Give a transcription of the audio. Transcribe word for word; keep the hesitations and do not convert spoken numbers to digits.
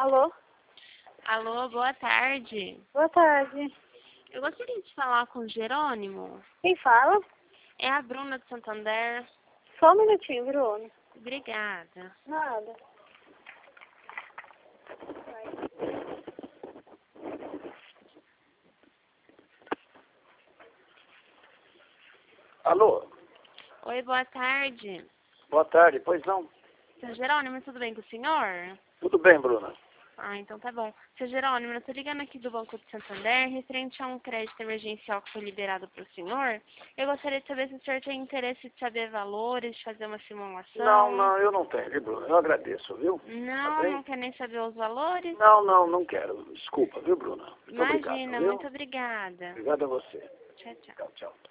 Alô? Alô, boa tarde. Boa tarde. Eu gostaria de falar com o Jerônimo. Quem fala? É a Bruna de Santander. Só um minutinho, Bruno. Obrigada. Nada. Alô? Oi, boa tarde. Boa tarde, pois não? Seu Jerônimo, tudo bem com o senhor? Tudo bem, Bruna? Ah, então tá bom. Seu Jerônimo, eu estou ligando aqui do Banco de Santander, referente a um crédito emergencial que foi liberado para o senhor. Eu gostaria de saber se o senhor tem interesse de saber valores, de fazer uma simulação. Não, não, eu não tenho, viu, Bruna? Eu agradeço, viu? Não, Tá bem? não quer nem saber os valores? Não, não, não quero. Desculpa, viu, Bruna? Muito Imagina, obrigado, viu? muito obrigada. Obrigado a você. Tchau, tchau. Tchau, tchau.